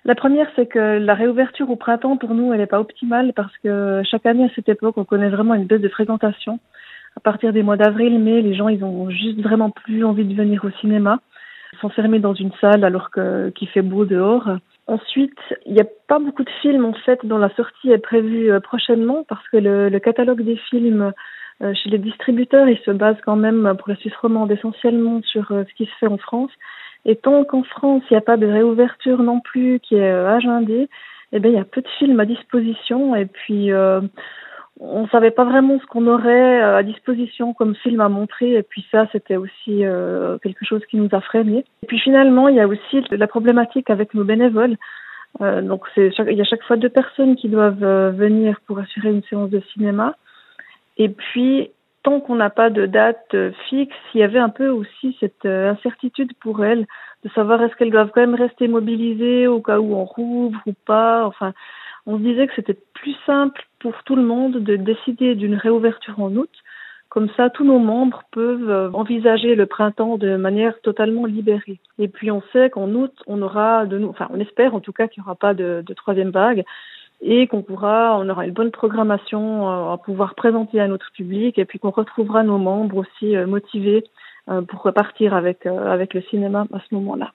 La première, c'est que la réouverture au printemps, pour nous, elle n'est pas optimale parce que chaque année, à cette époque, on connaît vraiment une baisse de fréquentation. À partir des mois d'avril, mai, les gens, ils ont juste vraiment plus envie de venir au cinéma, s'enfermer dans une salle alors qu'il fait beau dehors. Ensuite, il n'y a pas beaucoup de films, en fait, dont la sortie est prévue prochainement parce que le catalogue des films chez les distributeurs, il se base quand même pour la Suisse romande essentiellement sur ce qui se fait en France. Et tant qu'en France, il n'y a pas de réouverture non plus qui est agendée, eh bien, il y a peu de films à disposition. Et puis, on ne savait pas vraiment ce qu'on aurait à disposition comme film à montrer. Et puis ça, c'était aussi quelque chose qui nous a freinés. Et puis finalement, il y a aussi la problématique avec nos bénévoles. Donc, il y a chaque fois 2 personnes qui doivent venir pour assurer une séance de cinéma. Et puis, tant qu'on n'a pas de date fixe, il y avait un peu aussi cette incertitude pour elles de savoir est-ce qu'elles doivent quand même rester mobilisées au cas où on rouvre ou pas. Enfin, on se disait que c'était plus simple pour tout le monde de décider d'une réouverture en août. Comme ça, tous nos membres peuvent envisager le printemps de manière totalement libérée. Et puis, on sait qu'en août, on aura on espère en tout cas qu'il n'y aura pas de 3e vague et on aura une bonne programmation à pouvoir présenter à notre public et puis qu'on retrouvera nos membres aussi motivés pour repartir avec le cinéma à ce moment-là.